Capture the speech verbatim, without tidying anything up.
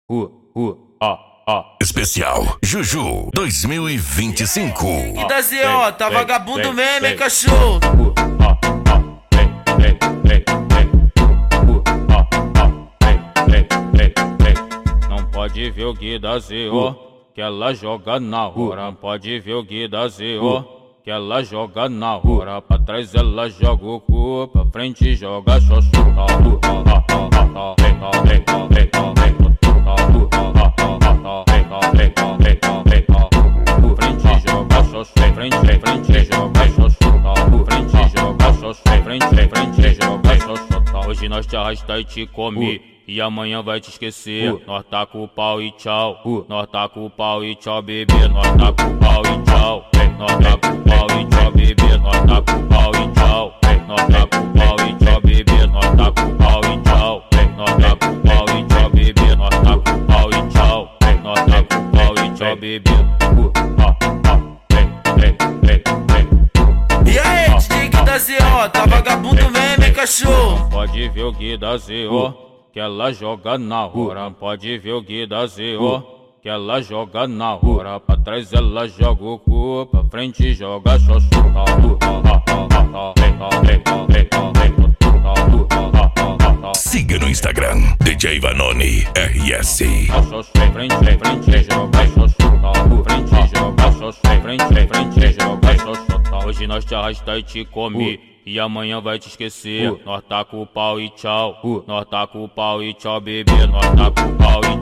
uh, uh, ah, ah. Especial Juju dois mil e vinte e cinco. E da Z O, tá vagabundo ei, mesmo, ei, hein, cachorro? Uh, ah, ah, ei, ei, ei, ei. Uh, ah, ah, ei, ei, ei, ei. Não pode ver o Gui da Z O, que ela joga na hora. Não pode ver o Gui da Z O, que ela joga na hora. Pra trás ela joga o cu, pra frente joga xoxo. Frente joga xoxo, frente, frente joga xoxo. Frente joga xoxo, frente, frente joga xoxo. Hoje nós te arrasta e te come, e amanhã vai te esquecer. Nós tá com o pau e tchau, nós tá com o pau e tchau, bebê. Nós tá com o pau e tchau, nós tá com o pau e tchau, bebê. Nós tá com o pau e tchau, nós tá com o pau e tchau, bebê. Nós tá com o pau e tchau, nós tá com o pau e tchau, bebê. Nós tá com o pau e tchau, nós tá com o pau e tchau, bebê. E aí, D J Gui da Z O, tá vagabundo mesmo, hein, cachorro? Pode ver o Gui da Z O, que ela joga na hora. Pode ver o Gui da Z O, que ela joga na hora. Pra trás ela joga o cu, pra frente joga xoxo. Siga no Instagram D J Vanoni R S. Frente, frente joga xoxo. Frente joga xoxo, frente, frente joga xoxo. Hoje nós te arrasta e te come, e amanhã vai te esquecer. Nós tá com o pau e tchau, nós tá com o pau e tchau, bebê. Nós tá com o pau e